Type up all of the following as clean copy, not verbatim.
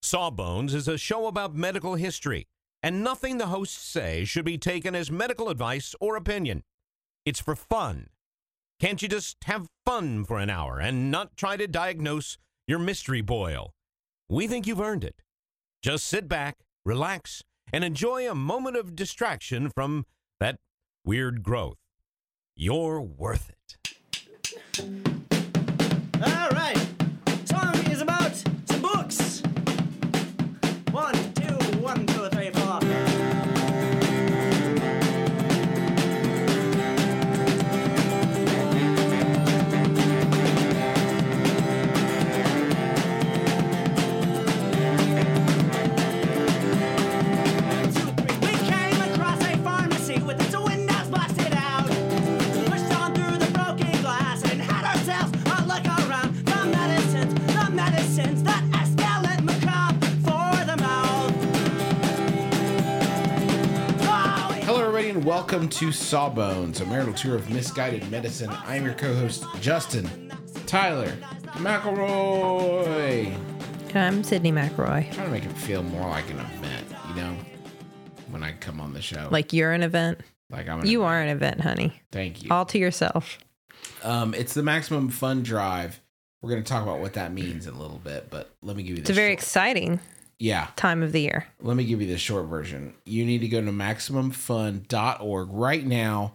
Sawbones is a show about medical history, and nothing the hosts say should be taken as medical advice or opinion. It's for fun. Can't you just have fun for an hour and not try to diagnose your mystery boil? We think you've earned it. Just sit back, relax, and enjoy a moment of distraction from that weird growth. You're worth it. All right. Song is about some books. 1, 2, 1, 2, 3, 4. Welcome to Sawbones, a marital tour of misguided medicine. I'm your co-host, Justin. Tyler McElroy. I'm Sydney McElroy. Trying to make it feel more like an event, you know, when I come on the show. Like you're an event? Like I'm an You event. are an event, honey. Thank you. All to yourself. It's the Maximum Fun Drive. We're going to talk about what that means in a little bit, but let me give you this. It's a very exciting time of the year. Let me give you the short version. You need to go to MaximumFun.org right now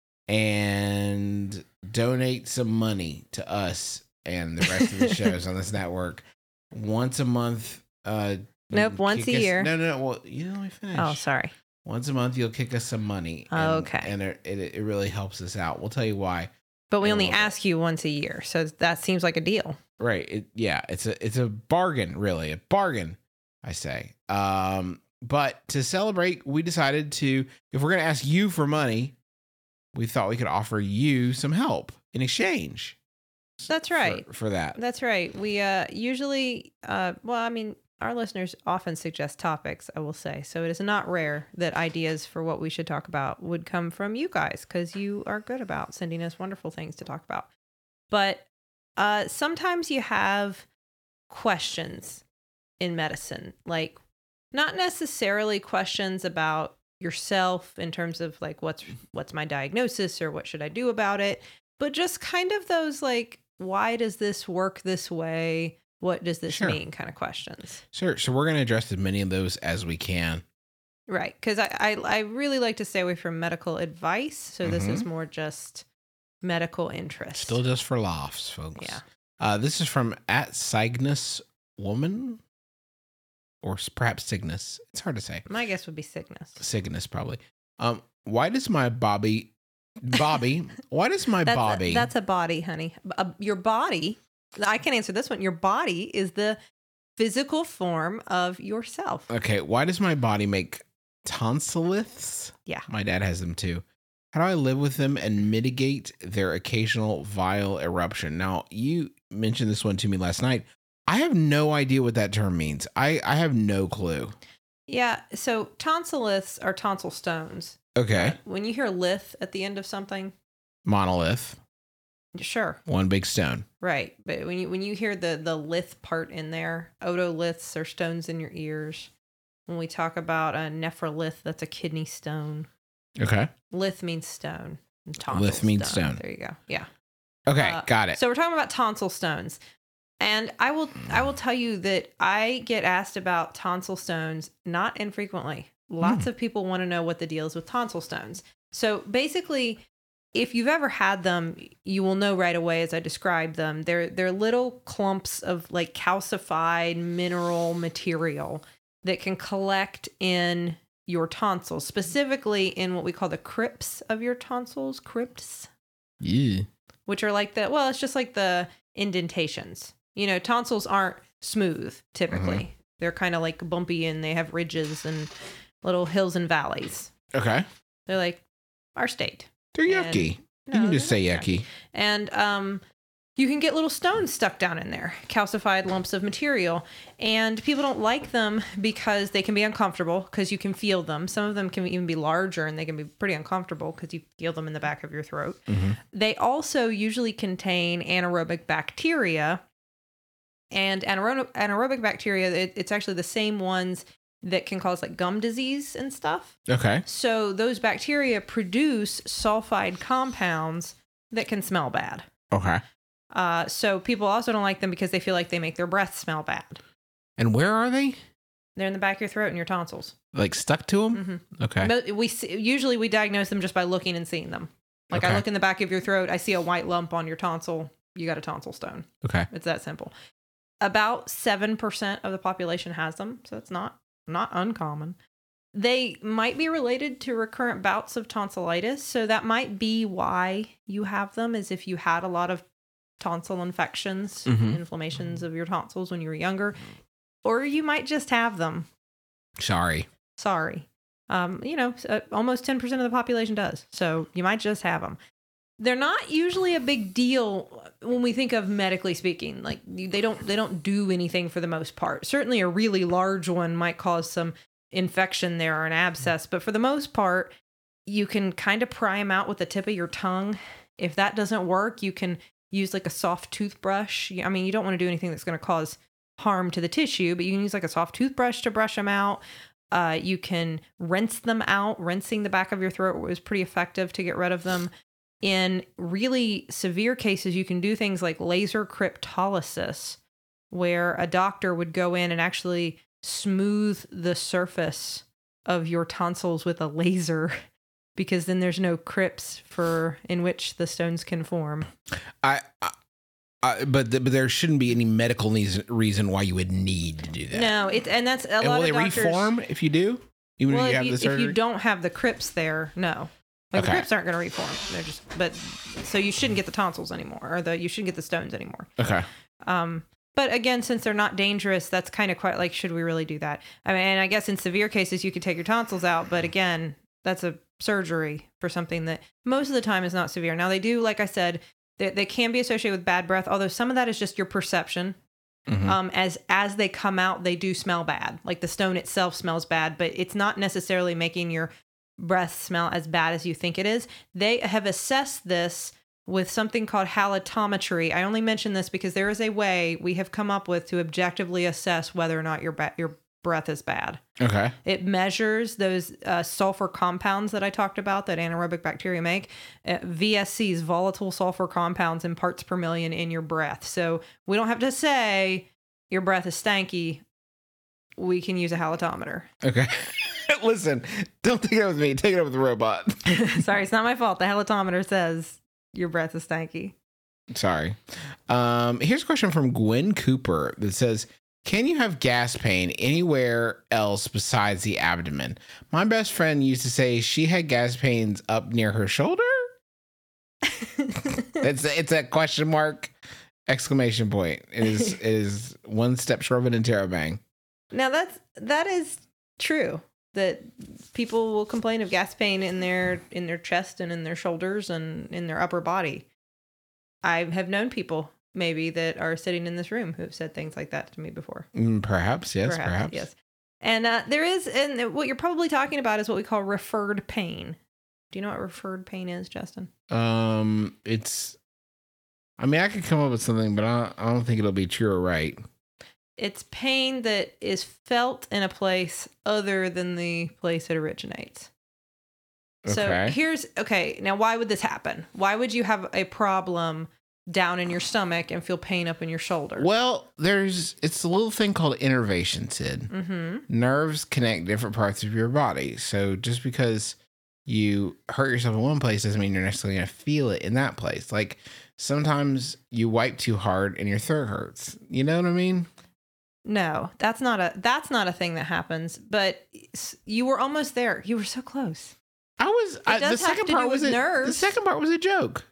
and donate some money to us and the rest of the shows on this network. Once a month. Nope, once a year. No. Well, you let me finish. Oh, sorry. Once a month, you'll kick us some money. And, okay. And it really helps us out. We'll tell you why. But we only ask you once a year, so that seems like a deal. Right. It's a bargain, really. A bargain, I say. But to celebrate, we decided to, if we're going to ask you for money, we thought we could offer you some help in exchange. That's right. For that. That's right. We usually, our listeners often suggest topics, I will say. So it is not rare that ideas for what we should talk about would come from you guys, because you are good about sending us wonderful things to talk about. But sometimes you have questions in medicine, like not necessarily questions about yourself in terms of like what's my diagnosis or what should I do about it, but just kind of those like, why does this work this way? What does this mean kind of questions? Sure. So we're going to address as many of those as we can. Right. Because I really like to stay away from medical advice. So this is more just medical interest. Still just for laughs, folks. Yeah. This is from @CygnusWoman. Or perhaps Cygnus. It's hard to say. My guess would be Cygnus. Cygnus, probably. Why does my Bobby, why does my Bobby? That's a body, honey. Your body, I can answer this one. Your body is the physical form of yourself. Okay, why does my body make tonsilliths? Yeah. My dad has them too. How do I live with them and mitigate their occasional vile eruption? Now, you mentioned this one to me last night. I have no idea what that term means. I have no clue. Yeah, so tonsilliths are tonsil stones. Okay. Right? When you hear lith at the end of something. Monolith. Sure. One big stone. Right. But when you hear the lith part in there, otoliths are stones in your ears. When we talk about a nephrolith, that's a kidney stone. Okay. Lith means stone. And Lith means stone. There you go. Yeah. Okay, got it. So we're talking about tonsil stones. And I will tell you that I get asked about tonsil stones not infrequently. Lots of people want to know what the deal is with tonsil stones. So basically, if you've ever had them, you will know right away as I describe them. They're little clumps of like calcified mineral material that can collect in your tonsils, specifically in what we call the crypts of your tonsils, crypts. Yeah. Which are like it's just like the indentations. You know, tonsils aren't smooth typically. Mm-hmm. They're kind of like bumpy and they have ridges and little hills and valleys. Okay. They're like our state. They're yucky. You can just say yucky. And you can get little stones stuck down in there, calcified lumps of material. And people don't like them because they can be uncomfortable because you can feel them. Some of them can even be larger and they can be pretty uncomfortable because you feel them in the back of your throat. Mm-hmm. They also usually contain anaerobic bacteria. And anaerobic bacteria, it's actually the same ones that can cause like gum disease and stuff. Okay. So those bacteria produce sulfide compounds that can smell bad. Okay. So people also don't like them because they feel like they make their breath smell bad. And where are they? They're in the back of your throat and your tonsils. Like stuck to them? Mm-hmm. Okay. But usually we diagnose them just by looking and seeing them. Like Okay. I look in the back of your throat, I see a white lump on your tonsil. You got a tonsil stone. Okay. It's that simple. About 7% of the population has them, so it's not uncommon. They might be related to recurrent bouts of tonsillitis, so that might be why you have them, is if you had a lot of tonsil infections, inflammations of your tonsils when you were younger, or you might just have them. Sorry. Almost 10% of the population does, so you might just have them. They're not usually a big deal when we think of medically speaking. Like they don't do anything for the most part. Certainly a really large one might cause some infection there or an abscess, but for the most part, you can kind of pry them out with the tip of your tongue. If that doesn't work, you can use like a soft toothbrush. I mean, you don't want to do anything that's going to cause harm to the tissue, but you can use like a soft toothbrush to brush them out. You can rinse them out. Rinsing the back of your throat was pretty effective to get rid of them. In really severe cases, you can do things like laser cryptolysis, where a doctor would go in and actually smooth the surface of your tonsils with a laser, because then there's no crypts in which the stones can form. But there shouldn't be any medical reason why you would need to do that. No, that's a lot of doctors. Will they reform if you do? Even if you have the surgery? If you don't have the crypts there, no. Like Okay. the crypts aren't going to reform. So you shouldn't get the tonsils anymore, or you shouldn't get the stones anymore. Okay. But again, since they're not dangerous, that's kind of quite like, should we really do that? I mean, and I guess in severe cases, you could take your tonsils out, but again, that's a surgery for something that most of the time is not severe. Now they do, like I said, they can be associated with bad breath, although some of that is just your perception. As they come out, they do smell bad. Like the stone itself smells bad, but it's not necessarily making your breath smell as bad as you think it is. They have assessed this with something called halitometry. I only mention this because there is a way we have come up with to objectively assess whether or not your breath is bad. Okay. It measures those sulfur compounds that I talked about that anaerobic bacteria make, VSCs, volatile sulfur compounds in parts per million in your breath. So we don't have to say your breath is stanky. We can use a halitometer. Okay. Listen, don't take it up with me. Take it up with the robot. Sorry, it's not my fault. The halitometer says your breath is stanky. Sorry. Here's a question from Gwen Cooper that says, can you have gas pain anywhere else besides the abdomen? My best friend used to say she had gas pains up near her shoulder. It's a question mark, exclamation point. It is one step short of an interrobang. Now that is true, that people will complain of gas pain in their chest and in their shoulders and in their upper body. I have known people maybe that are sitting in this room who have said things like that to me before. Perhaps, yes, perhaps. Yes. And there is, and what you're probably talking about is what we call referred pain. Do you know what referred pain is, Justin? I could come up with something, but I don't think it'll be true or right. It's pain that is felt in a place other than the place it originates. Okay. So now why would this happen? Why would you have a problem down in your stomach and feel pain up in your shoulder? Well, it's a little thing called innervation, Sid. Mm-hmm. Nerves connect different parts of your body. So just because you hurt yourself in one place doesn't mean you're necessarily going to feel it in that place. Like sometimes you wipe too hard and your throat hurts. You know what I mean? No, that's not a thing that happens, but you were almost there. You were so close. The second part was a joke.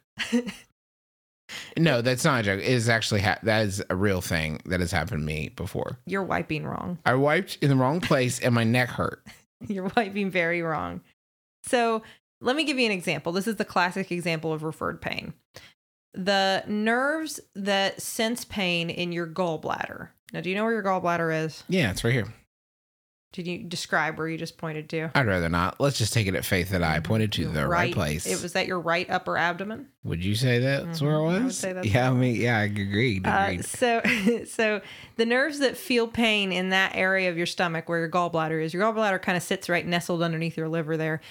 No, that's not a joke. It is actually that is a real thing that has happened to me before. You're wiping wrong. I wiped in the wrong place and my neck hurt. You're wiping very wrong. So let me give you an example. This is the classic example of referred pain. The nerves that sense pain in your gallbladder. Now, do you know where your gallbladder is? Yeah, it's right here. Did you describe where you just pointed to? I'd rather not. Let's just take it at faith that I pointed to the right place. It was that your right upper abdomen? Would you say that's where it was? I would say that's yeah, I mean, yeah, I agreed. So the nerves that feel pain in that area of your stomach where your gallbladder is, your gallbladder kind of sits right nestled underneath your liver there.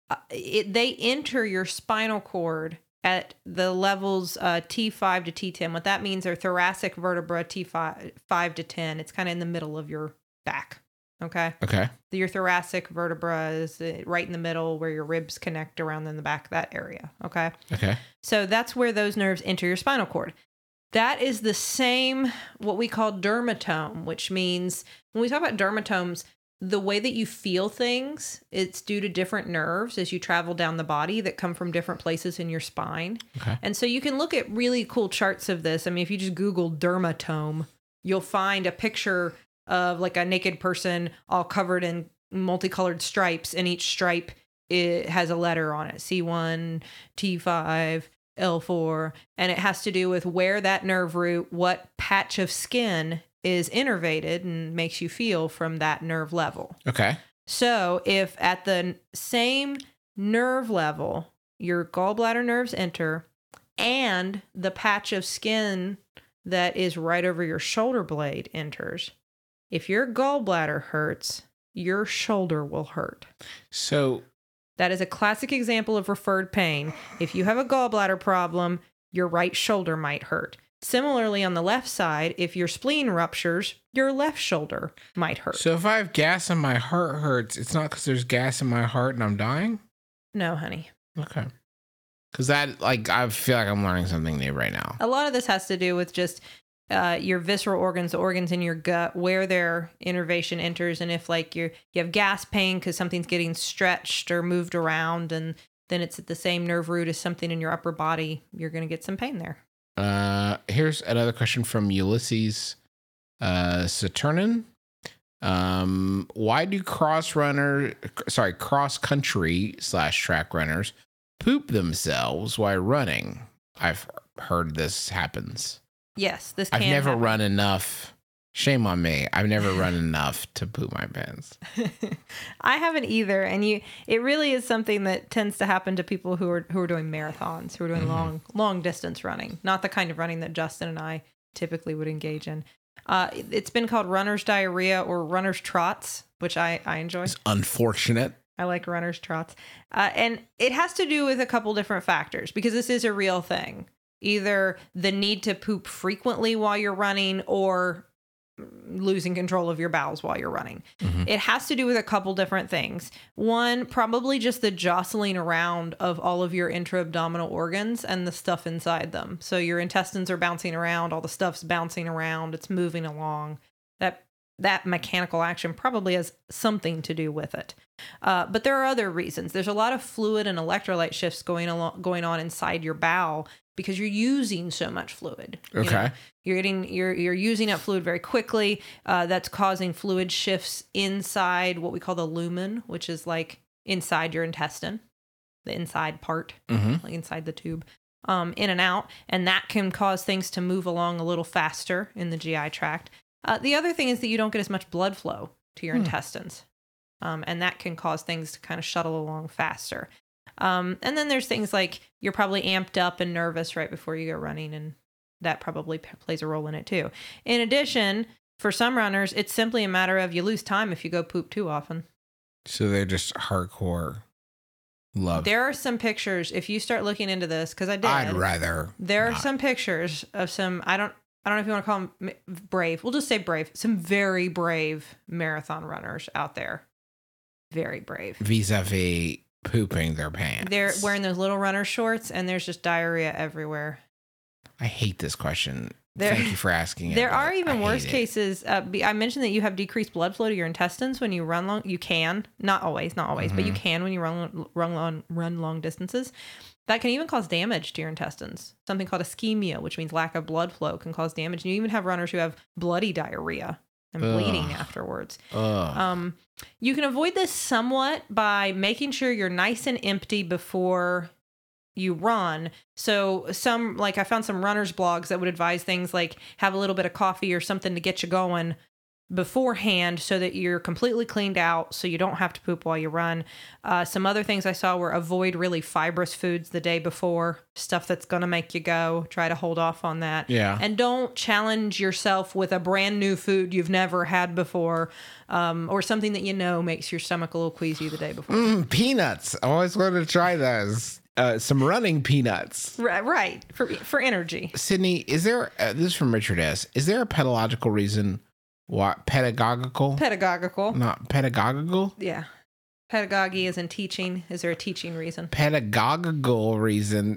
They enter your spinal cord at the levels T5 to T10. What that means are thoracic vertebra T5 to 10. It's kind of in the middle of your back. Okay. Your thoracic vertebra is right in the middle where your ribs connect around in the back, that area. Okay. So that's where those nerves enter your spinal cord. That is the same, what we call dermatome, which means when we talk about dermatomes, the way that you feel things, it's due to different nerves as you travel down the body that come from different places in your spine. And so you can look at really cool charts of this. I mean, if you just Google dermatome, you'll find a picture of like a naked person all covered in multicolored stripes, and each stripe it has a letter on it, C1, T5, L4, and it has to do with where that nerve root, what patch of skin is innervated and makes you feel from that nerve level. So if at the same nerve level, your gallbladder nerves enter and the patch of skin that is right over your shoulder blade enters, if your gallbladder hurts, your shoulder will hurt. So that is a classic example of referred pain. If you have a gallbladder problem, your right shoulder might hurt. Similarly, on the left side, if your spleen ruptures, your left shoulder might hurt. So if I have gas and my heart hurts, it's not because there's gas in my heart and I'm dying? No, honey. Okay. Because that, like, I feel like I'm learning something new right now. A lot of this has to do with just your visceral organs, the organs in your gut, where their innervation enters, and if like you have gas pain because something's getting stretched or moved around, and then it's at the same nerve root as something in your upper body, you're going to get some pain there. Here's another question from Ulysses Saturnin. Why do cross country / track runners poop themselves while running? I've heard this happens. Yes, this can I've never happen. run enough. Shame on me. I've never run enough to poop my pants. I haven't either, and it really is something that tends to happen to people who are doing marathons, who are doing long distance running, not the kind of running that Justin and I typically would engage in. It's been called runner's diarrhea or runner's trots, which I enjoy. It's unfortunate. I like runner's trots. And it has to do with a couple different factors because this is a real thing. Either the need to poop frequently while you're running or losing control of your bowels while you're running. It has to do with a couple different things. One, probably just the jostling around of all of your intra-abdominal organs and the stuff inside them. So your intestines are bouncing around, all the stuff's bouncing around, it's moving along. That mechanical action probably has something to do with it. But there are other reasons. There's a lot of fluid and electrolyte shifts going on inside your bowel because you're using so much fluid. Okay. You're using up fluid very quickly. That's causing fluid shifts inside what we call the lumen, which is like inside your intestine, the inside part, like inside the tube, in and out. And that can cause things to move along a little faster in the GI tract. The other thing is that you don't get as much blood flow to your intestines. And that can cause things to kind of shuttle along faster. And then there's things like you're probably amped up and nervous right before you go running, and that probably plays a role in it too. In addition, for some runners, it's simply a matter of you lose time if you go poop too often. So they're just hardcore love. There are some pictures, if you start looking into this, because I did. I'd rather. There not. are some pictures of some, I don't know if you want to call them brave. We'll just say brave. Some very brave marathon runners out there. Very brave. Vis-a-vis pooping their pants. They're wearing those little runner shorts, and there's just diarrhea everywhere. I hate this question. Thank you for asking it. There are even worse cases. I mentioned that you have decreased blood flow to your intestines when you run long. You can, not always, but you can when you run long distances. That can even cause damage to your intestines. Something called ischemia, which means lack of blood flow, can cause damage. And you even have runners who have bloody diarrhea and bleeding afterwards. You can avoid this somewhat by making sure you're nice and empty before you run. So I found some runners blogs that would advise things like have a little bit of coffee or something to get you going beforehand so that you're completely cleaned out so you don't have to poop while you run. Some other things I saw were avoid really fibrous foods the day before, stuff that's going to make you go. Try to hold off on that. Yeah. And don't challenge yourself with a brand new food you've never had before, or something that you know makes your stomach a little queasy the day before. Peanuts. I always wanted to try those. Some running peanuts. Right. For energy. Sydney, is there, this is from Richard S., is there a pedagogical reason why, pedagogical? Pedagogical. Not pedagogical? Yeah. Pedagogy is in teaching. Is there a teaching reason? Pedagogical reason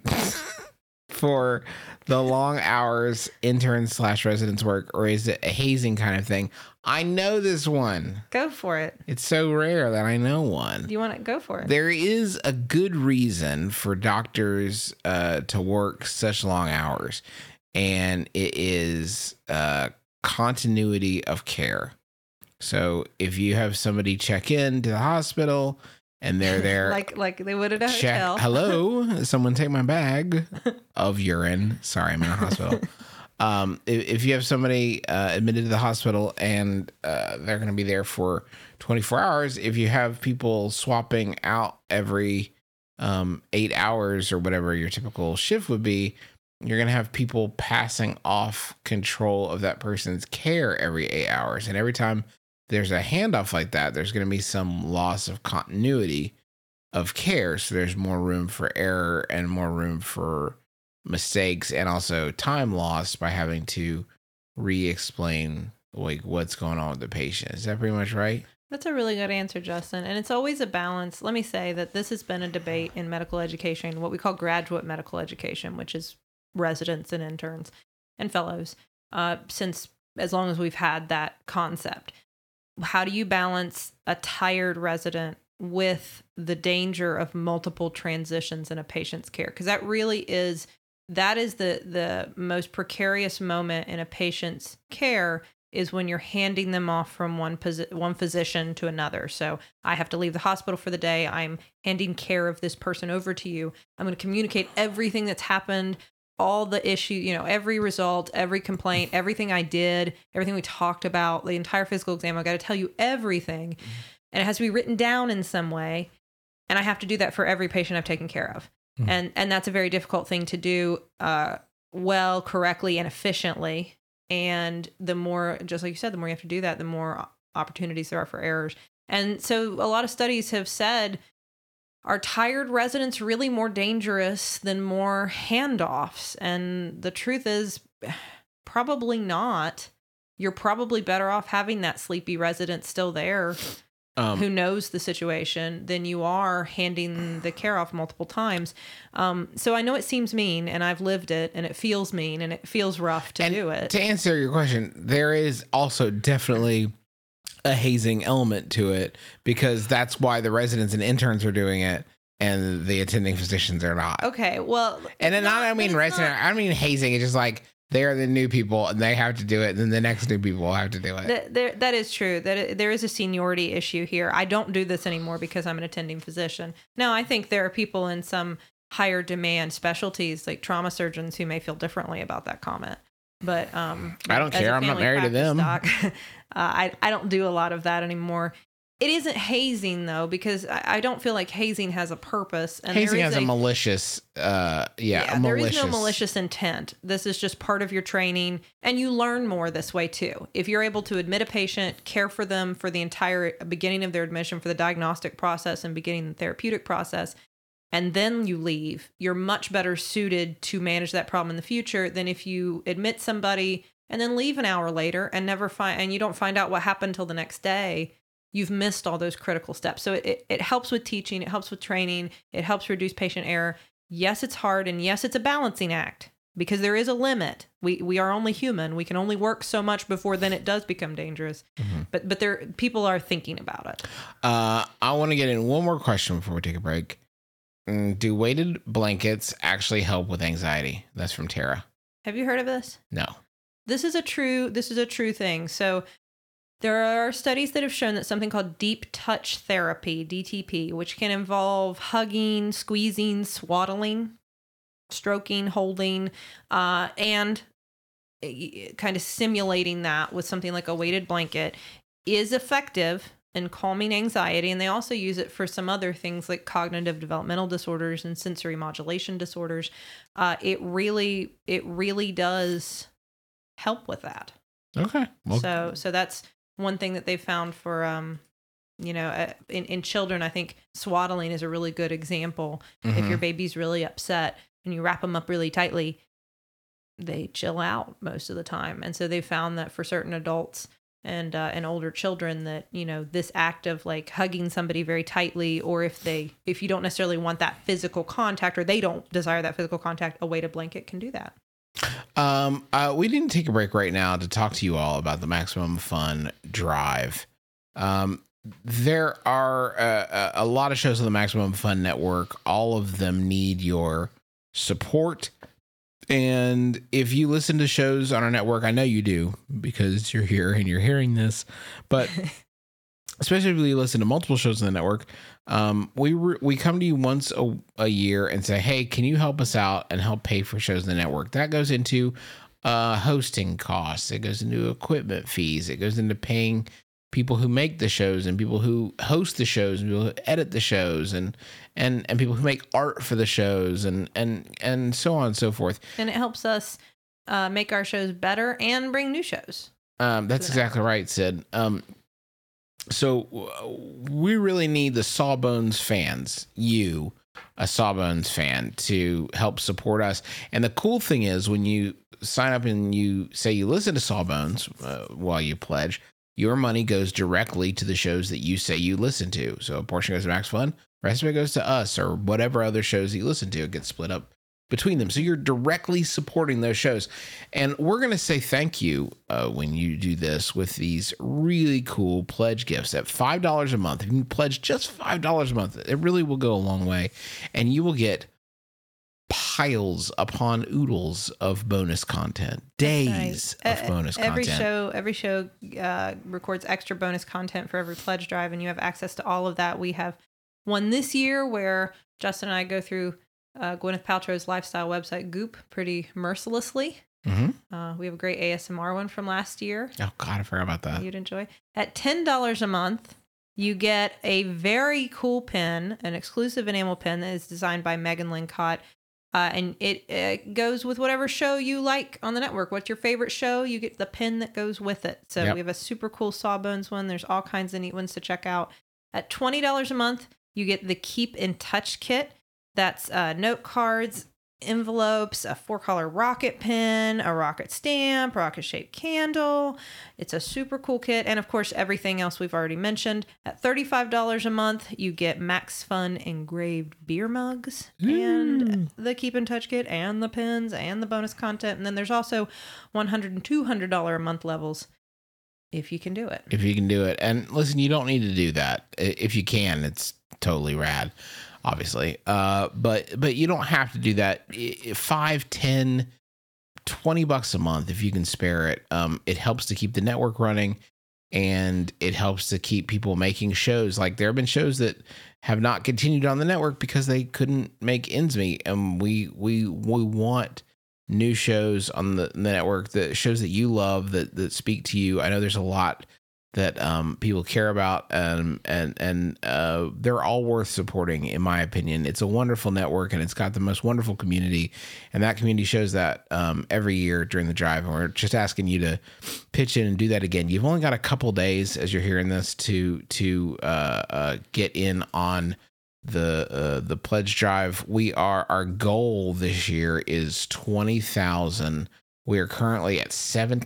for the long hours intern/residence work, or is it a hazing kind of thing? I know this one. Go for it. It's so rare that I know one. Do you want to go for it? There is a good reason for doctors to work such long hours, and it is continuity of care. So if you have somebody check in to the hospital and they're there, like they would at a hotel. Hello, someone take my bag of urine. Sorry, I'm in a hospital. If you have somebody admitted to the hospital and they're going to be there for 24 hours, if you have people swapping out every 8 hours or whatever your typical shift would be, you're going to have people passing off control of that person's care every 8 hours. And every time there's a handoff like that, there's going to be some loss of continuity of care. So there's more room for error and more room for mistakes, and also time lost by having to re-explain like what's going on with the patient. Is that pretty much right? That's a really good answer, Justin. And it's always a balance. Let me say that this has been a debate in medical education, what we call graduate medical education, which is residents and interns and fellows, since as long as we've had that concept. How do you balance a tired resident with the danger of multiple transitions in a patient's care? Because that is the most precarious moment in a patient's care, is when you're handing them off from one physician to another. So I have to leave the hospital for the day. I'm handing care of this person over to you. I'm going to communicate everything that's happened, all the issue, every result, every complaint, everything I did, everything we talked about, the entire physical exam. I got to tell you everything. And it has to be written down in some way. And I have to do that for every patient I've taken care of. And that's a very difficult thing to do well, correctly, and efficiently. And the more, just like you said, the more you have to do that, the more opportunities there are for errors. And so a lot of studies have said, are tired residents really more dangerous than more handoffs? And the truth is, probably not. You're probably better off having that sleepy resident still there who knows the situation than you are handing the care off multiple times. So I know it seems mean, and I've lived it, and it feels mean, and it feels rough to do it. To answer your question, there is also definitely a hazing element to it, because that's why the residents and interns are doing it and the attending physicians are not. Okay, well... And then I don't mean resident, I mean hazing. It's just like they're the new people and they have to do it, and then the next new people have to do it. That is true. There is a seniority issue here. I don't do this anymore because I'm an attending physician. Now, I think there are people in some higher demand specialties, like trauma surgeons, who may feel differently about that comment. But I don't care. I'm not married to them. I don't do a lot of that anymore. It isn't hazing, though, because I don't feel like hazing has a purpose. And hazing has a malicious, there is no malicious intent. This is just part of your training, and you learn more this way, too. If you're able to admit a patient, care for them for the entire beginning of their admission, for the diagnostic process and beginning the therapeutic process, and then you leave, you're much better suited to manage that problem in the future than if you admit somebody and then leave an hour later and and you don't find out what happened till the next day. You've missed all those critical steps. So it helps with teaching. It helps with training. It helps reduce patient error. Yes, it's hard. And yes, it's a balancing act, because there is a limit. We are only human. We can only work so much before then it does become dangerous. Mm-hmm. But people are thinking about it. I want to get in one more question before we take a break. Do weighted blankets actually help with anxiety? That's from Tara. Have you heard of this? No. This is a true thing. So there are studies that have shown that something called deep touch therapy, DTP, which can involve hugging, squeezing, swaddling, stroking, holding, and kind of simulating that with something like a weighted blanket is effective in calming anxiety. And they also use it for some other things like cognitive developmental disorders and sensory modulation disorders. It really does help with that. Okay. Well, So that's one thing that they found for, in children. I think swaddling is a really good example. If your baby's really upset and you wrap them up really tightly, they chill out most of the time. And so they found that for certain adults and older children that, this act of like hugging somebody very tightly, or if you don't necessarily want that physical contact or they don't desire that physical contact, a weighted blanket can do that. We didn't take a break right now to talk to you all about the Maximum Fun Drive. There are a lot of shows on the Maximum Fun Network. All of them need your support. And if you listen to shows on our network, I know you do because you're here and you're hearing this, but especially if you listen to multiple shows on the network, we come to you once a year and say, hey, can you help us out and help pay for shows on the network? That goes into hosting costs. It goes into equipment fees. It goes into paying people who make the shows and people who host the shows and people who edit the shows and people who make art for the shows and so on and so forth. And it helps us make our shows better and bring new shows. That's exactly right, Sid. So we really need the Sawbones fans, you, a Sawbones fan, to help support us. And the cool thing is when you sign up and you say you listen to Sawbones while you pledge, your money goes directly to the shows that you say you listen to. So a portion goes to Max Fun, the rest of it goes to us or whatever other shows that you listen to. It gets split up between them. So you're directly supporting those shows. And we're going to say thank you when you do this with these really cool pledge gifts at $5 a month. If you pledge just $5 a month, it really will go a long way. And you will get piles upon oodles of bonus content, days of bonus content. Every show records extra bonus content for every pledge drive, and you have access to all of that. We have one this year where Justin and I go through Gwyneth Paltrow's lifestyle website Goop pretty mercilessly. Mm-hmm. We have a great ASMR one from last year. Oh God, I forgot about that. You'd enjoy. At $10 a month, you get a very cool pin, an exclusive enamel pin that is designed by Megan Lincott. And it goes with whatever show you like on the network. What's your favorite show? You get the pin that goes with it. So we have a super cool Sawbones one. There's all kinds of neat ones to check out. At $20 a month, you get the Keep in Touch kit. That's note cards, envelopes, a 4-color rocket pin, a rocket stamp, rocket-shaped candle. It's a super cool kit. And, of course, everything else we've already mentioned. At $35 a month, you get Max Fun engraved beer mugs and the Keep in Touch kit and the pins and the bonus content. And then there's also $100 and $200 a month levels if you can do it. If you can do it. And, listen, you don't need to do that. If you can, it's totally rad. Obviously. But you don't have to do that. $5, $10, $20 a month, if you can spare it. It helps to keep the network running and it helps to keep people making shows. Like there have been shows that have not continued on the network because they couldn't make ends meet. And we want new shows on the network, the shows that you love that speak to you. I know there's a lot that people care about, and they're all worth supporting, in my opinion. It's a wonderful network, and it's got the most wonderful community, and that community shows that every year during the drive, and we're just asking you to pitch in and do that again. You've only got a couple days, as you're hearing this, to get in on the pledge drive. Our goal this year is 20,000. We are currently at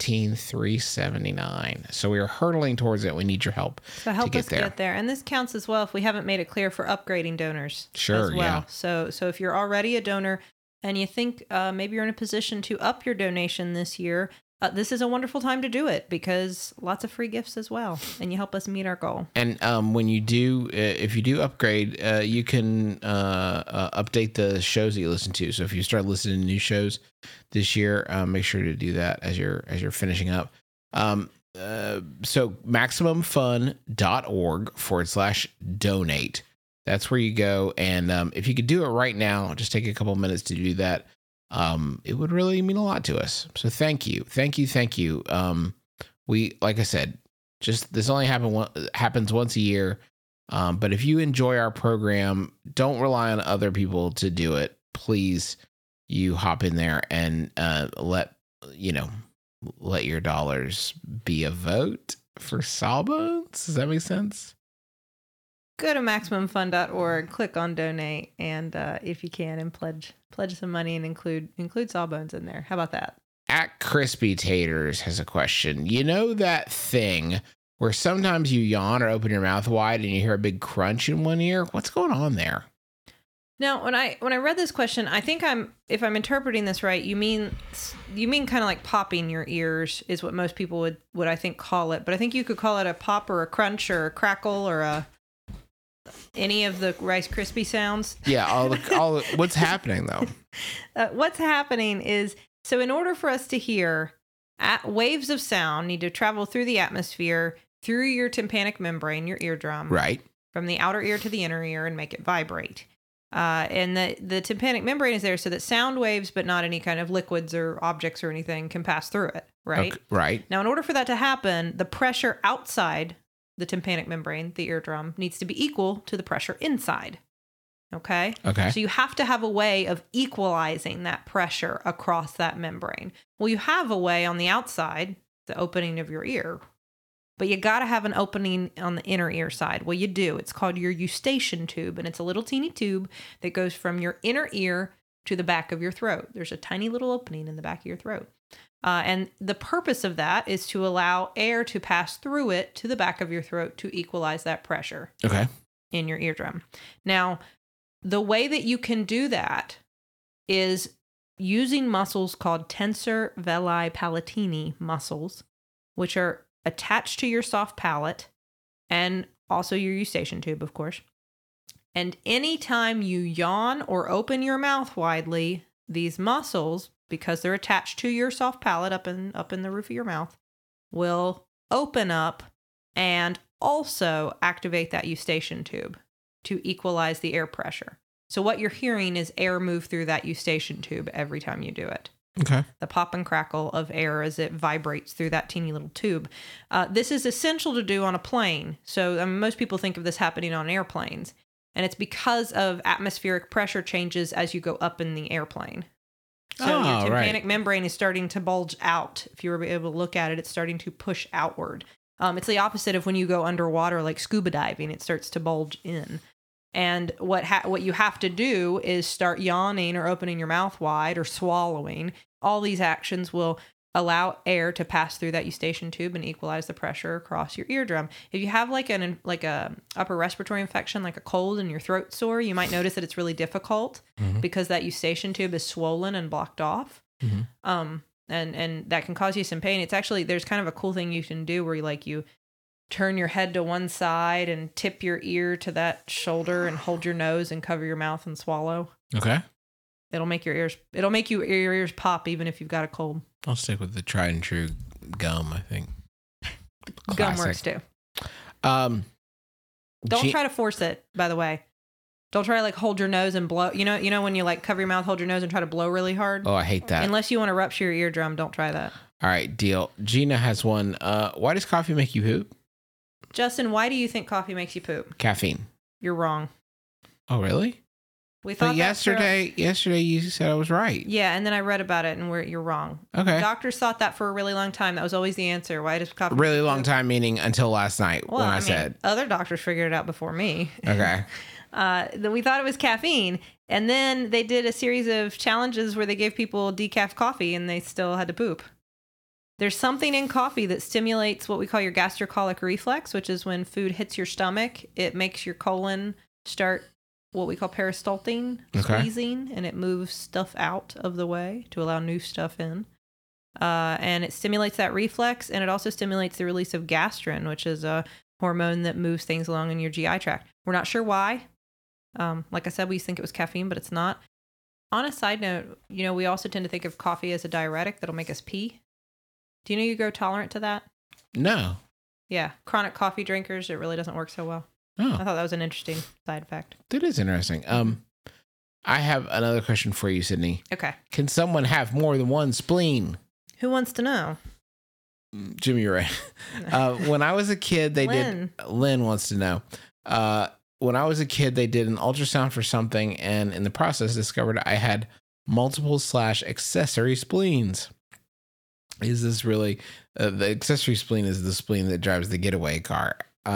17,379. So we are hurtling towards it. We need your help. So help us get there. And this counts as well if we haven't made it clear for upgrading donors. Sure, as well. So if you're already a donor and you think maybe you're in a position to up your donation this year, this is a wonderful time to do it because lots of free gifts as well. And you help us meet our goal. And when you do, if you do upgrade, you can update the shows that you listen to. So if you start listening to new shows this year, make sure to do that as you're finishing up. So MaximumFun.org/donate. That's where you go. And if you could do it right now, just take a couple minutes to do that. it would really mean a lot to us. So thank you. We, like I said, just this only happens once a year. But if you enjoy our program, don't rely on other people to do it. Please, you hop in there and let your dollars be a vote for Sawbones. Does that make sense? Go to MaximumFun.org, click on donate, and if you can, and pledge some money and include Sawbones in there. How about that? At Crispy Taters has a question. You know that thing where sometimes you yawn or open your mouth wide and you hear a big crunch in one ear? What's going on there? Now, when I read this question, I think if I'm interpreting this right, you mean kind of like popping your ears is what most people would I think call it. But I think you could call it a pop or a crunch or a crackle or any of the Rice Krispie sounds. Yeah, all what's happening though? What's happening is, so in order for us to hear, waves of sound need to travel through the atmosphere, through your tympanic membrane, your eardrum, right, from the outer ear to the inner ear, and make it vibrate. And the tympanic membrane is there so that sound waves, but not any kind of liquids or objects or anything, can pass through it, right? Okay, right. Now, in order for that to happen, the pressure outside the tympanic membrane, the eardrum, needs to be equal to the pressure inside. Okay? Okay. So you have to have a way of equalizing that pressure across that membrane. Well, you have a way on the outside, the opening of your ear, but you got to have an opening on the inner ear side. Well, you do. It's called your eustachian tube, and it's a little teeny tube that goes from your inner ear to the back of your throat. There's a tiny little opening in the back of your throat. And the purpose of that is to allow air to pass through it to the back of your throat to equalize that pressure in your eardrum. Now, the way that you can do that is using muscles called tensor veli palatini muscles, which are attached to your soft palate and also your eustachian tube, of course. And anytime you yawn or open your mouth widely, these muscles, because they're attached to your soft palate up in the roof of your mouth, will open up and also activate that eustachian tube to equalize the air pressure. So what you're hearing is air move through that eustachian tube every time you do it. Okay. The pop and crackle of air as it vibrates through that teeny little tube. This is essential to do on a plane. So most people think of this happening on airplanes. And it's because of atmospheric pressure changes as you go up in the airplane. So your tympanic membrane is starting to bulge out. If you were able to look at it, it's starting to push outward. It's the opposite of when you go underwater, like scuba diving. It starts to bulge in. And what you have to do is start yawning or opening your mouth wide or swallowing. All these actions will allow air to pass through that eustachian tube and equalize the pressure across your eardrum. If you have like a upper respiratory infection, like a cold and your throat sore, you might notice that it's really difficult because that eustachian tube is swollen and blocked off. And that can cause you some pain. It's actually, there's kind of a cool thing you can do where you turn your head to one side and tip your ear to that shoulder and hold your nose and cover your mouth and swallow. Okay. It'll make your ears pop even if you've got a cold. I'll stick with the tried and true gum, I think. Gum works too. Don't try to force it, by the way. Don't try to like hold your nose and blow. You know when you like cover your mouth, hold your nose and try to blow really hard? Oh, I hate that. Unless you want to rupture your eardrum, don't try that. All right, deal. Gina has one. Why does coffee make you poop? Justin, why do you think coffee makes you poop? Caffeine. You're wrong. Oh, really? We thought but yesterday you said I was right. Yeah, and then I read about it and you're wrong. Okay. Doctors thought that for a really long time. That was always the answer. Why does coffee really long time, meaning until last night when I said. Other doctors figured it out before me. Okay. Then we thought it was caffeine. And then they did a series of challenges where they gave people decaf coffee and they still had to poop. There's something in coffee that stimulates what we call your gastrocolic reflex, which is when food hits your stomach, it makes your colon start what we call peristalting, squeezing, and it moves stuff out of the way to allow new stuff in. And it stimulates that reflex, and it also stimulates the release of gastrin, which is a hormone that moves things along in your GI tract. We're not sure why. Like I said, we think it was caffeine, but it's not. On a side note, we also tend to think of coffee as a diuretic that'll make us pee. Do you know you grow tolerant to that? No. Yeah. Chronic coffee drinkers, it really doesn't work so well. Oh. I thought that was an interesting side effect. That is interesting. I have another question for you, Sydney. Okay. Can someone have more than one spleen? Who wants to know? Jimmy, you're right. When I was a kid, Lynn. Lynn wants to know. When I was a kid, they did an ultrasound for something, and in the process discovered I had multiple / accessory spleens. Is this really the accessory spleen is the spleen that drives the getaway car?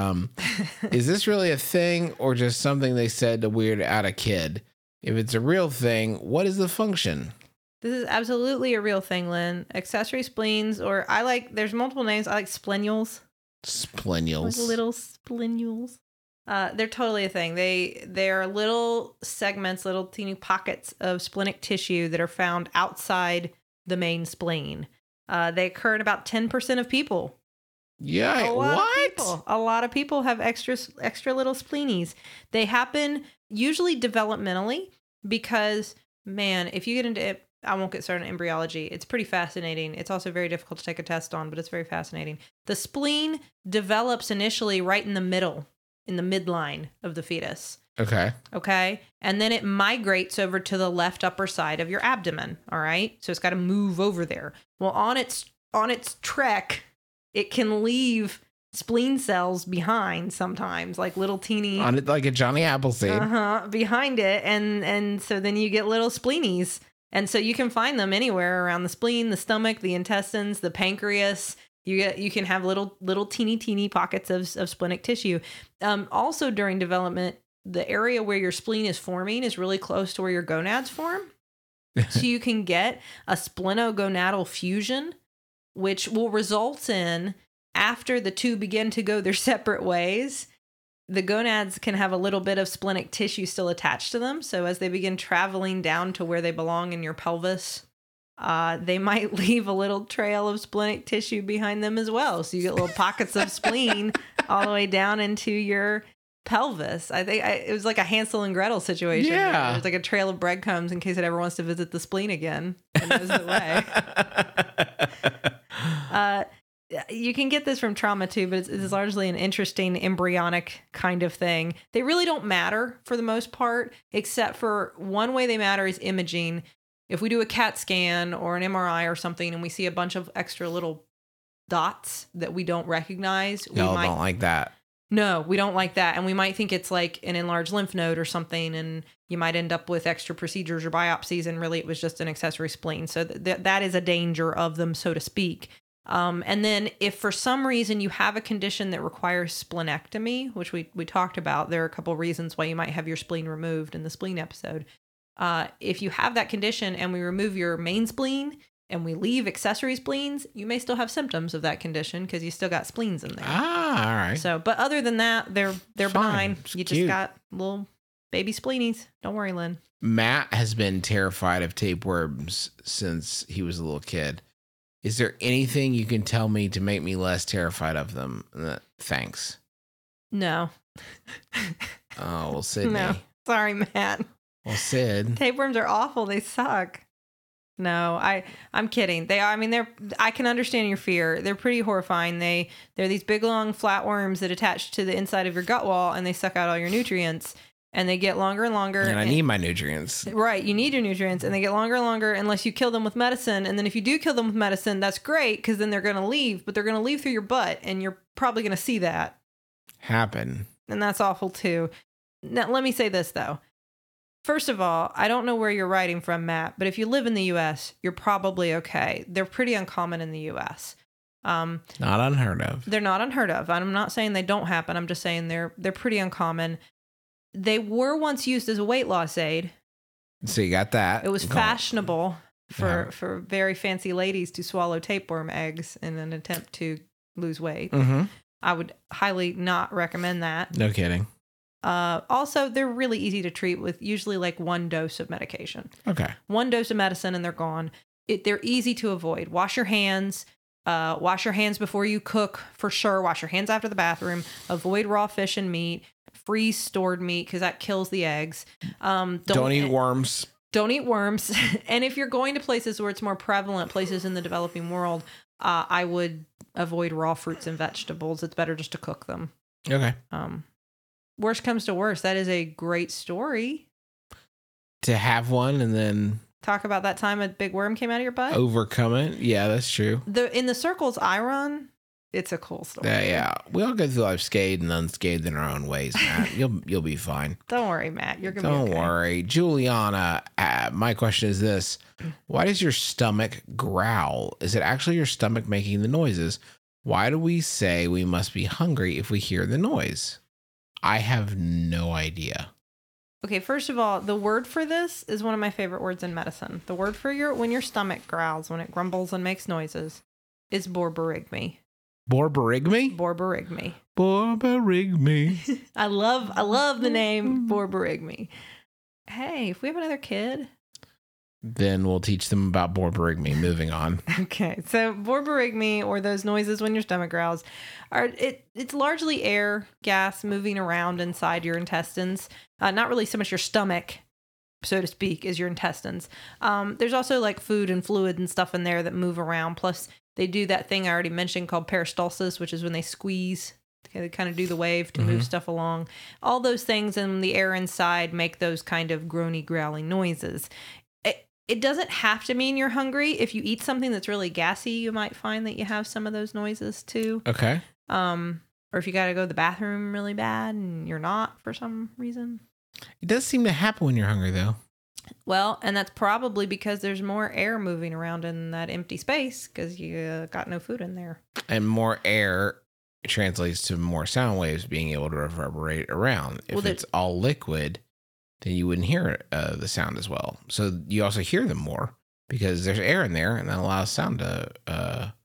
Is this really a thing or just something they said to weird out a kid? If it's a real thing, what is the function? This is absolutely a real thing, Lynn. Accessory spleens, or there's multiple names. I like splenials. Splenials. Like little splenials. They're totally a thing. They are little segments, little teeny pockets of splenic tissue that are found outside the main spleen. They occur in about 10% of people. Yeah, A lot of people have extra little spleenies. They happen usually developmentally because, man, if you get into it, I won't get started on embryology. It's pretty fascinating. It's also very difficult to take a test on, but it's very fascinating. The spleen develops initially right in the middle, in the midline of the fetus. Okay. And then it migrates over to the left upper side of your abdomen. All right. So it's got to move over there. Well, on its trek, it can leave spleen cells behind sometimes, like little teeny on it, like a Johnny Appleseed. Behind it. And so then you get little spleenies. And so you can find them anywhere around the spleen, the stomach, the intestines, the pancreas. You can have little teeny pockets of splenic tissue. Also during development, the area where your spleen is forming is really close to where your gonads form. So you can get a splenogonadal fusion, which will result in, after the two begin to go their separate ways, the gonads can have a little bit of splenic tissue still attached to them. So as they begin traveling down to where they belong in your pelvis, they might leave a little trail of splenic tissue behind them as well. So you get little pockets of spleen all the way down into your pelvis. I think it was like a Hansel and Gretel situation. Yeah. There's like a trail of breadcrumbs in case it ever wants to visit the spleen again and knows the way. You can get this from trauma too, but it's largely an interesting embryonic kind of thing. They really don't matter for the most part, except for one way they matter is imaging. If we do a CAT scan or an MRI or something and we see a bunch of extra little dots that we don't recognize, Don't like that. No, we don't like that. And we might think it's like an enlarged lymph node or something, and you might end up with extra procedures or biopsies, and really it was just an accessory spleen. So that is a danger of them, so to speak. And then if for some reason you have a condition that requires splenectomy, which we talked about, there are a couple reasons why you might have your spleen removed in the spleen episode. If you have that condition and we remove your main spleen and we leave accessory spleens, you may still have symptoms of that condition because you still got spleens in there. Ah, all right. So, but other than that, they're benign. It's You cute. just got little baby spleenies. Don't worry, Lynn. Matt has been terrified of tapeworms since he was a little kid. Is there anything you can tell me to make me less terrified of them? Thanks. No. Oh, well, Sydney. No. Sorry, Matt. Well, Sid. Tapeworms are awful. They suck. No, I'm kidding. They are. I mean, I can understand your fear. They're pretty horrifying. They're these big, long flatworms that attach to the inside of your gut wall, and they suck out all your nutrients. And they get longer and longer. And I need my nutrients. Right. You need your nutrients, and they get longer and longer unless you kill them with medicine. And then if you do kill them with medicine, that's great because then they're going to leave, but they're going to leave through your butt, and you're probably going to see that. Happen. And that's awful too. Now, let me say this though. First of all, I don't know where you're writing from, Matt, but if you live in the U.S., you're probably okay. They're pretty uncommon in the U.S. Not unheard of. They're not unheard of. I'm not saying they don't happen. I'm just saying they're pretty uncommon. They were once used as a weight loss aid. So you got that. It was Go on. fashionable for very fancy ladies to swallow tapeworm eggs in an attempt to lose weight. Mm-hmm. I would highly not recommend that. No kidding. Also, they're really easy to treat with usually like one dose of medication. Okay. One dose of medicine and they're gone. They're easy to avoid. Wash your hands. Wash your hands before you cook for sure. Wash your hands after the bathroom. Avoid raw fish and meat. Freeze stored meat because that kills the eggs. Don't eat worms. Don't eat worms. And if you're going to places where it's more prevalent, places in the developing world, I would avoid raw fruits and vegetables. It's better just to cook them. Okay. Worst comes to worst, that is a great story. to have one and then Talk about that time a big worm came out of your butt. overcome it. Yeah, that's true. In the circles I run, it's a cool story. Yeah, we all go through life scathed and unscathed in our own ways, Matt. You'll be fine. Don't worry, Matt. You're gonna Don't be okay. worry, Juliana. My question is this: why does your stomach growl? Is it actually your stomach making the noises? Why do we say we must be hungry if we hear the noise? I have no idea. Okay, first of all, the word for this is one of my favorite words in medicine. The word for when your stomach growls, when it grumbles and makes noises, is borborygmi. Borborygmi? Borborygmi. Borborygmi. I love the name borborygmi. Hey, if we have another kid. Then we'll teach them about borborygmi. Moving on. Okay, so borborygmi, or those noises when your stomach growls, it's largely air, gas moving around inside your intestines. Not really so much your stomach, so to speak, as your intestines. There's also like food and fluid and stuff in there that move around. Plus, they do that thing I already mentioned called peristalsis, which is when they squeeze. They kind of do the wave to move stuff along. All those things in the air inside make those kind of groany, growling noises. It doesn't have to mean you're hungry. If you eat something that's really gassy, you might find that you have some of those noises too. Okay. Or if you got to go to the bathroom really bad and you're not for some reason. It does seem to happen when you're hungry, though. Well, and that's probably because there's more air moving around in that empty space because you got no food in there. And more air translates to more sound waves being able to reverberate around. If it's all liquid, then you wouldn't hear the sound as well. So you also hear them more because there's air in there, and that allows sound to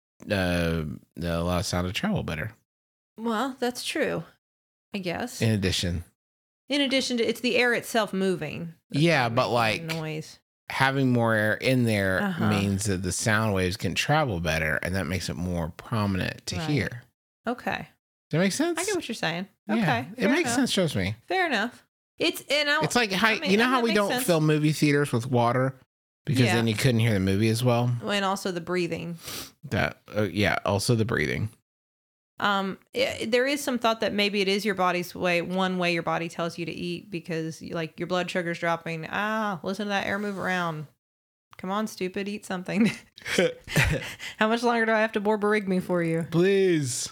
travel better. Well, that's true, I guess. In addition to, it's the air itself moving. Yeah, but making like noise. having more air in there means that the sound waves can travel better, and that makes it more prominent to hear. Okay. Does that make sense? I get what you're saying. Yeah, Okay. it makes sense. Trust me. Fair enough. It's like how you know how we don't fill movie theaters with water because then you couldn't hear the movie as well. And also the breathing. Also the breathing. There is some thought that maybe it is your body's one way your body tells you to eat because like your blood sugar's dropping. Listen to that air move around. Come on, stupid, eat something. How much longer do I have to borborygmi for you? Please.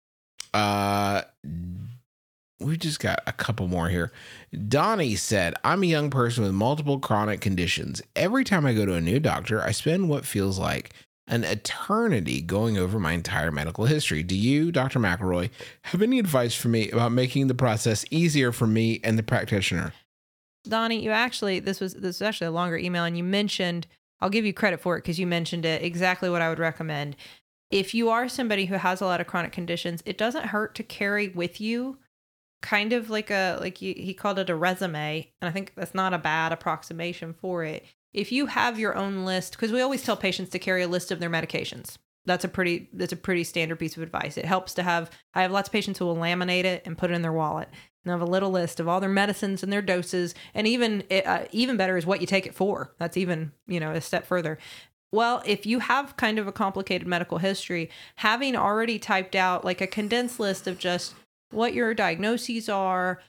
We just got a couple more here. Donnie said, I'm a young person with multiple chronic conditions. Every time I go to a new doctor, I spend what feels like an eternity going over my entire medical history. Do you, Dr. McElroy, have any advice for me about making the process easier for me and the practitioner? Donnie, this was actually a longer email, and you mentioned, I'll give you credit for it because you mentioned it, exactly what I would recommend. If you are somebody who has a lot of chronic conditions, it doesn't hurt to carry with you kind of he called it a resume, and I think that's not a bad approximation for it. If you have your own list, because we always tell patients to carry a list of their medications. That's a pretty standard piece of advice. It helps to have. I have lots of patients who will laminate it and put it in their wallet and have a little list of all their medicines and their doses, and even better is what you take it for. That's even a step further. Well, if you have kind of a complicated medical history, having already typed out like a condensed list of just what your diagnoses are,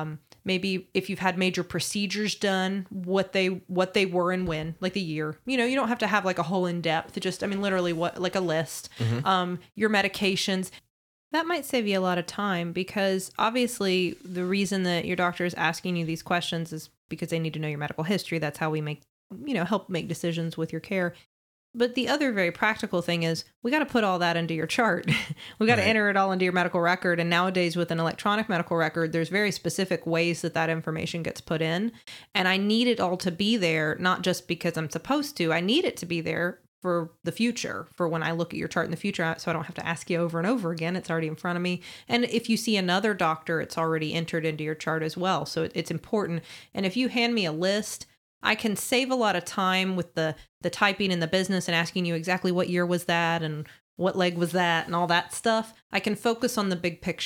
maybe if you've had major procedures done, what they were and when, like the year. You don't have to have like a whole in-depth, just, literally what, like a list. Your medications. That might save you a lot of time because obviously the reason that your doctor is asking you these questions is because they need to know your medical history. That's how we help make decisions with your care. But the other very practical thing is we got to put all that into your chart. We got to enter it all into your medical record. And nowadays with an electronic medical record, there's very specific ways that information gets put in. And I need it all to be there, not just because I'm supposed to. I need it to be there for the future, for when I look at your chart in the future, so I don't have to ask you over and over again. It's already in front of me. And if you see another doctor, it's already entered into your chart as well. So it's important. And if you hand me a list, I can save a lot of time with the typing in the business and asking you exactly what year was that and what leg was that and all that stuff. I can focus on the big picture.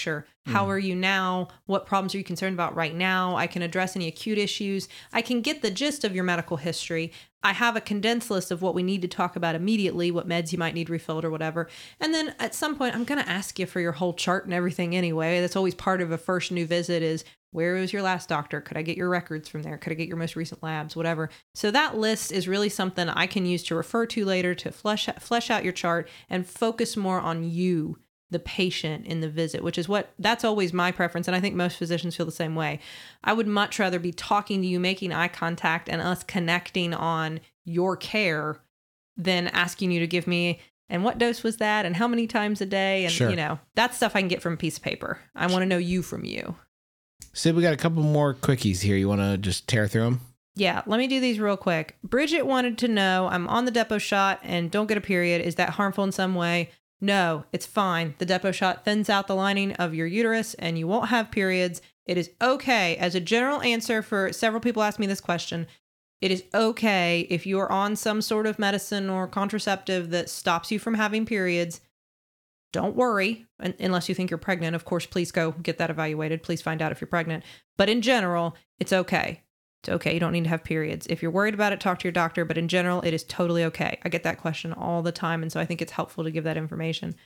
How are you now? What problems are you concerned about right now? I can address any acute issues. I can get the gist of your medical history. I have a condensed list of what we need to talk about immediately, what meds you might need refilled or whatever. And then at some point, I'm going to ask you for your whole chart and everything anyway. That's always part of a first new visit is, where was your last doctor? Could I get your records from there? Could I get your most recent labs? Whatever. So that list is really something I can use to refer to later to flesh out your chart and focus more on you, the patient, in the visit, which is that's always my preference. And I think most physicians feel the same way. I would much rather be talking to you, making eye contact, and us connecting on your care than asking you to give me, and what dose was that? And how many times a day? And, Sure. That stuff I can get from a piece of paper. I want to know you from you. Sid, we got a couple more quickies here. You want to just tear through them? Yeah, let me do these real quick. Bridget wanted to know, I'm on the depot shot and don't get a period. Is that harmful in some way? No, it's fine. The depot shot thins out the lining of your uterus and you won't have periods. It is okay. As a general answer, for several people ask me this question, it is okay if you are on some sort of medicine or contraceptive that stops you from having periods. Don't worry, unless you think you're pregnant. Of course, please go get that evaluated. Please find out if you're pregnant. But in general, it's okay. It's okay. You don't need to have periods. If you're worried about it, talk to your doctor. But in general, it is totally okay. I get that question all the time. And so I think it's helpful to give that information.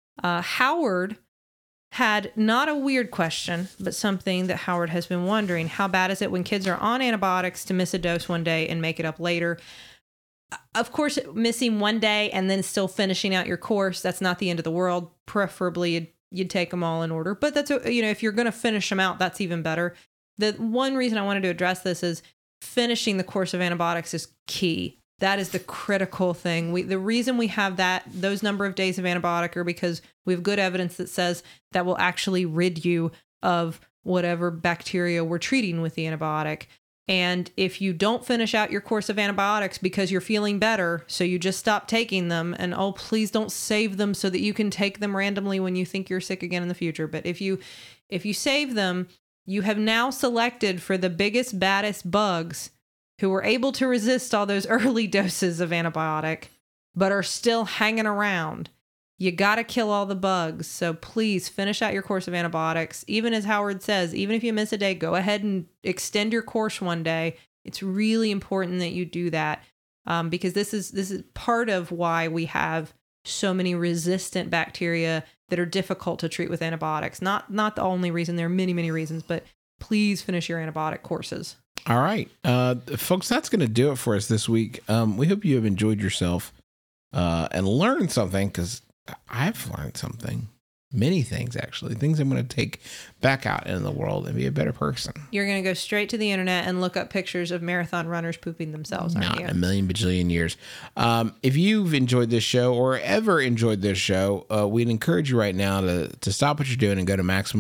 Howard had not a weird question, but something that Howard has been wondering. How bad is it when kids are on antibiotics to miss a dose one day and make it up later? Of course, missing one day and then still finishing out your course, that's not the end of the world. Preferably, you'd take them all in order. But that's, if you're going to finish them out, that's even better. The one reason I wanted to address this is finishing the course of antibiotics is key. That is the critical thing. The reason we have those number of days of antibiotic are because we have good evidence that says that will actually rid you of whatever bacteria we're treating with the antibiotic. And if you don't finish out your course of antibiotics because you're feeling better, so you just stop taking them, and please don't save them so that you can take them randomly when you think you're sick again in the future. But if you save them, you have now selected for the biggest, baddest bugs who were able to resist all those early doses of antibiotic, but are still hanging around. You got to kill all the bugs. So please finish out your course of antibiotics. Even as Howard says, even if you miss a day, go ahead and extend your course one day. It's really important that you do that because this is part of why we have so many resistant bacteria that are difficult to treat with antibiotics. Not the only reason. There are many, many reasons, but please finish your antibiotic courses. All right. Folks, that's going to do it for us this week. We hope you have enjoyed yourself and learned something, because I've learned something. Many things, actually. Things I'm going to take back out into the world and be a better person. You're going to go straight to the internet and look up pictures of marathon runners pooping themselves, aren't Not you? in a million bajillion years. If you've enjoyed this show or ever enjoyed this show, we'd encourage you right now to stop what you're doing and go to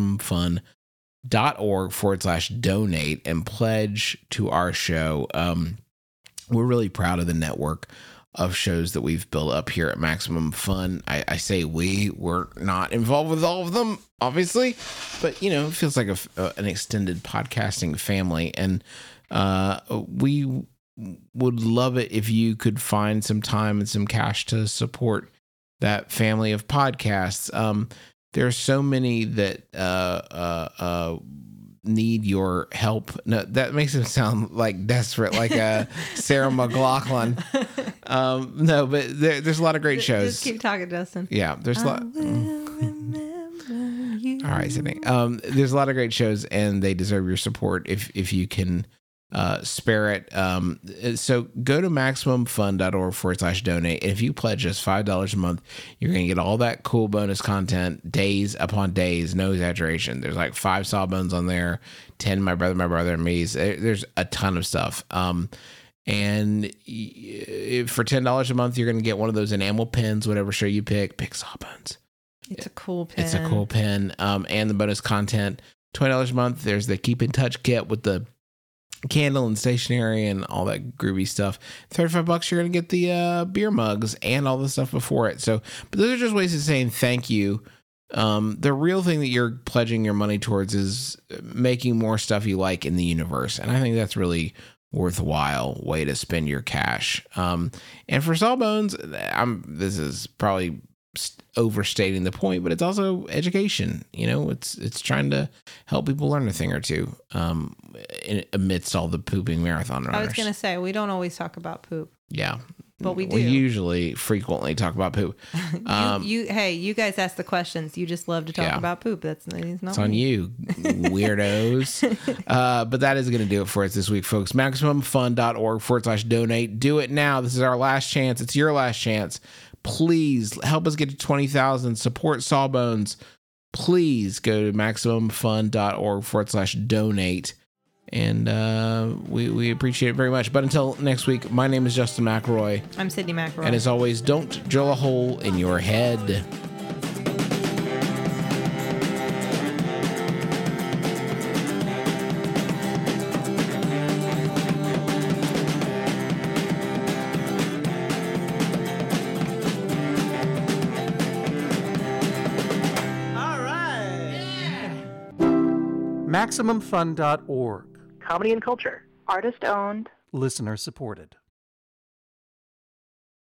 MaximumFun.org/donate and pledge to our show. We're really proud of the network of shows that we've built up here at Maximum Fun. I say we're not involved with all of them, obviously, but it feels like an extended podcasting family. And we would love it if you could find some time and some cash to support that family of podcasts. There are so many that need your help. No, that makes him sound like desperate, like Sarah McLachlan. No, but there's a lot of great shows. Just keep talking, Dustin. Yeah, there's a lot. All right, Sydney. There's a lot of great shows, and they deserve your support if you can spare it. So go to MaximumFun.org/donate. And if you pledge us $5 a month, you're going to get all that cool bonus content days upon days. No exaggeration. There's like 5 Sawbones on there, 10 my brother and me's. There's a ton of stuff. And for $10 a month, you're going to get one of those enamel pins, whatever show you pick Sawbones. It's a cool pen. It's a cool pen. And the bonus content, $20 a month. There's the Keep in Touch kit with the candle and stationery and all that groovy stuff. $35, you're going to get the beer mugs and all the stuff before it. So, but those are just ways of saying thank you. The real thing that you're pledging your money towards is making more stuff you like in the universe. And I think that's really worthwhile way to spend your cash. And for Sawbones, this is probably overstating the point, but it's also education. You know, it's trying to help people learn a thing or two amidst all the pooping marathon runners. I was going to say, we don't always talk about poop. Yeah. But we do. We usually frequently talk about poop. You guys ask the questions. You just love to talk about poop. It's not it's on you, weirdos. But that is going to do it for us this week, folks. MaximumFun.org/donate. Do it now. This is our last chance. It's your last chance. Please help us get to 20,000. Support Sawbones. Please go to MaximumFun.org/donate. And we appreciate it very much. But until next week, my name is Justin McElroy. I'm Sydney McElroy. And as always, don't drill a hole in your head. All right. MaximumFun.org. Comedy and culture. Artist owned. Listener supported.